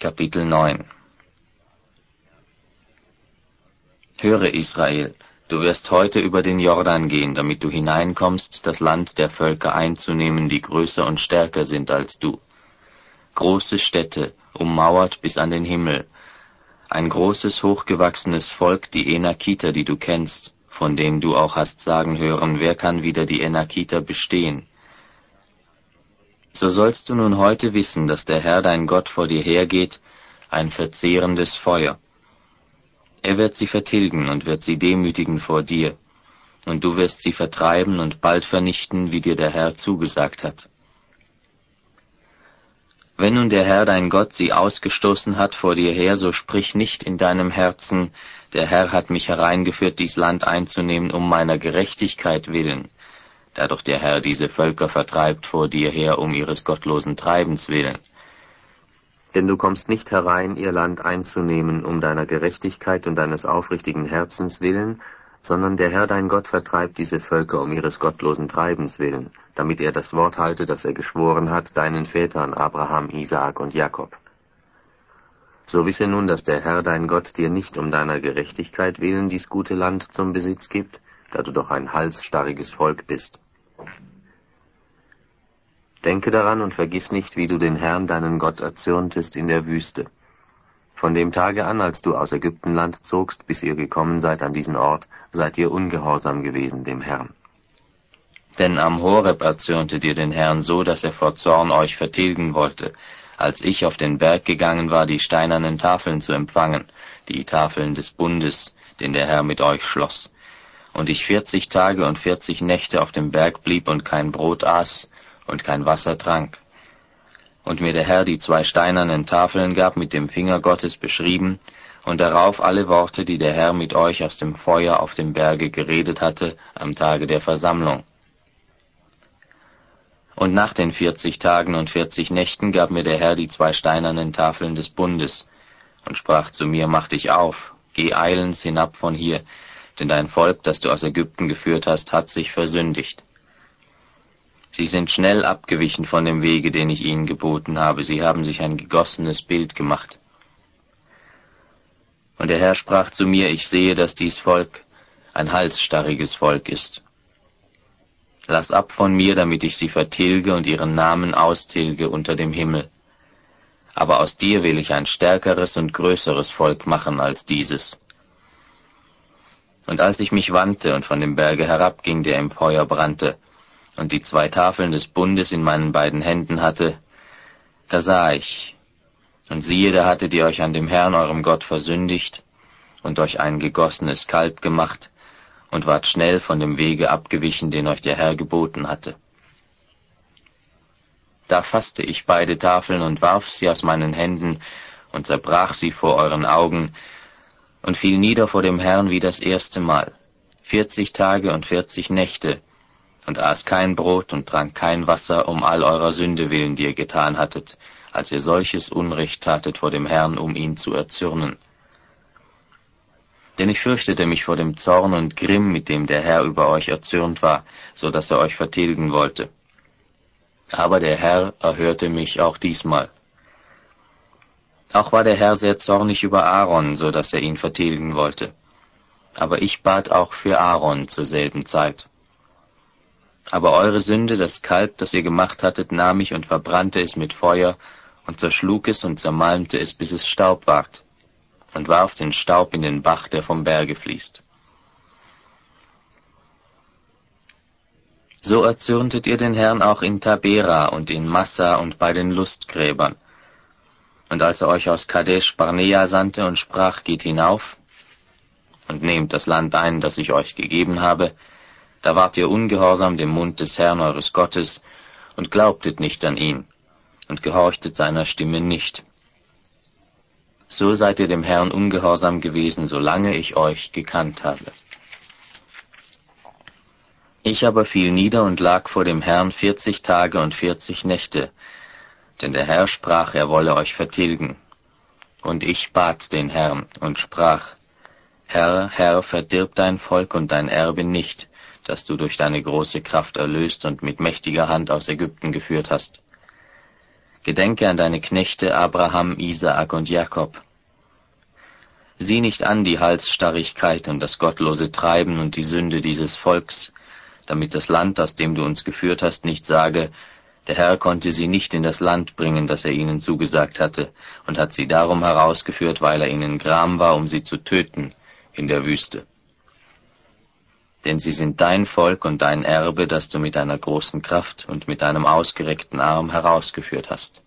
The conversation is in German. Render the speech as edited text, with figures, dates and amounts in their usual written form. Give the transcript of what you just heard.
Kapitel 9. Höre, Israel, du wirst heute über den Jordan gehen, damit du hineinkommst, das Land der Völker einzunehmen, die größer und stärker sind als du. Große Städte, ummauert bis an den Himmel, ein großes, hochgewachsenes Volk, die Enakiter, die du kennst, von denen du auch hast sagen hören, wer kann wider die Enakiter bestehen? So sollst du nun heute wissen, dass der Herr dein Gott vor dir hergeht, ein verzehrendes Feuer. Er wird sie vertilgen und wird sie demütigen vor dir, und du wirst sie vertreiben und bald vernichten, wie dir der Herr zugesagt hat. Wenn nun der Herr dein Gott sie ausgestoßen hat vor dir her, so sprich nicht in deinem Herzen, der Herr hat mich hereingeführt, dies Land einzunehmen, um meiner Gerechtigkeit willen, da doch der Herr diese Völker vertreibt vor dir her, um ihres gottlosen Treibens willen. Denn du kommst nicht herein, ihr Land einzunehmen, um deiner Gerechtigkeit und deines aufrichtigen Herzens willen, sondern der Herr dein Gott vertreibt diese Völker um ihres gottlosen Treibens willen, damit er das Wort halte, das er geschworen hat, deinen Vätern Abraham, Isaak und Jakob. So wisse nun, dass der Herr dein Gott dir nicht um deiner Gerechtigkeit willen dies gute Land zum Besitz gibt, da du doch ein halsstarriges Volk bist. Denke daran und vergiss nicht, wie du den Herrn, deinen Gott, erzürntest in der Wüste. Von dem Tage an, als du aus Ägyptenland zogst, bis ihr gekommen seid an diesen Ort, seid ihr ungehorsam gewesen dem Herrn. Denn am Horeb erzürntet ihr den Herrn so, dass er vor Zorn euch vertilgen wollte, als ich auf den Berg gegangen war, die steinernen Tafeln zu empfangen, die Tafeln des Bundes, den der Herr mit euch schloss. Und ich 40 Tage und 40 Nächte auf dem Berg blieb und kein Brot aß und kein Wasser trank. Und mir der Herr die 2 steinernen Tafeln gab, mit dem Finger Gottes beschrieben, und darauf alle Worte, die der Herr mit euch aus dem Feuer auf dem Berge geredet hatte, am Tage der Versammlung. Und nach den 40 Tagen und 40 Nächten gab mir der Herr die 2 steinernen Tafeln des Bundes, und sprach zu mir, mach dich auf, geh eilends hinab von hier, denn dein Volk, das du aus Ägypten geführt hast, hat sich versündigt. Sie sind schnell abgewichen von dem Wege, den ich ihnen geboten habe. Sie haben sich ein gegossenes Bild gemacht. Und der Herr sprach zu mir, ich sehe, dass dies Volk ein halsstarriges Volk ist. Lass ab von mir, damit ich sie vertilge und ihren Namen austilge unter dem Himmel. Aber aus dir will ich ein stärkeres und größeres Volk machen als dieses. Und als ich mich wandte und von dem Berge herabging, der im Feuer brannte, und die 2 Tafeln des Bundes in meinen beiden Händen hatte, da sah ich, und siehe, da hattet ihr euch an dem Herrn, eurem Gott, versündigt und euch ein gegossenes Kalb gemacht und wart schnell von dem Wege abgewichen, den euch der Herr geboten hatte. Da fasste ich beide Tafeln und warf sie aus meinen Händen und zerbrach sie vor euren Augen und fiel nieder vor dem Herrn wie das erste Mal, 40 Tage und 40 Nächte, und aß kein Brot und trank kein Wasser, um all eurer Sünde willen, die ihr getan hattet, als ihr solches Unrecht tatet vor dem Herrn, um ihn zu erzürnen. Denn ich fürchtete mich vor dem Zorn und Grimm, mit dem der Herr über euch erzürnt war, so dass er euch vertilgen wollte. Aber der Herr erhörte mich auch diesmal. Auch war der Herr sehr zornig über Aaron, so dass er ihn vertilgen wollte. Aber ich bat auch für Aaron zur selben Zeit. Aber eure Sünde, das Kalb, das ihr gemacht hattet, nahm ich und verbrannte es mit Feuer und zerschlug es und zermalmte es, bis es Staub ward, und warf den Staub in den Bach, der vom Berge fließt. So erzürntet ihr den Herrn auch in Tabera und in Massa und bei den Lustgräbern. Und als er euch aus Kadesh Barnea sandte und sprach, geht hinauf und nehmt das Land ein, das ich euch gegeben habe, da wart ihr ungehorsam dem Mund des Herrn eures Gottes und glaubtet nicht an ihn und gehorchtet seiner Stimme nicht. So seid ihr dem Herrn ungehorsam gewesen, solange ich euch gekannt habe. Ich aber fiel nieder und lag vor dem Herrn 40 Tage und 40 Nächte, denn der Herr sprach, er wolle euch vertilgen. Und ich bat den Herrn und sprach, Herr, Herr, verdirb dein Volk und dein Erbe nicht, das du durch deine große Kraft erlöst und mit mächtiger Hand aus Ägypten geführt hast. Gedenke an deine Knechte Abraham, Isaak und Jakob. Sieh nicht an die Halsstarrigkeit und das gottlose Treiben und die Sünde dieses Volks, damit das Land, aus dem du uns geführt hast, nicht sage, der Herr konnte sie nicht in das Land bringen, das er ihnen zugesagt hatte, und hat sie darum herausgeführt, weil er ihnen gram war, um sie zu töten in der Wüste. Denn sie sind dein Volk und dein Erbe, das du mit deiner großen Kraft und mit deinem ausgereckten Arm herausgeführt hast.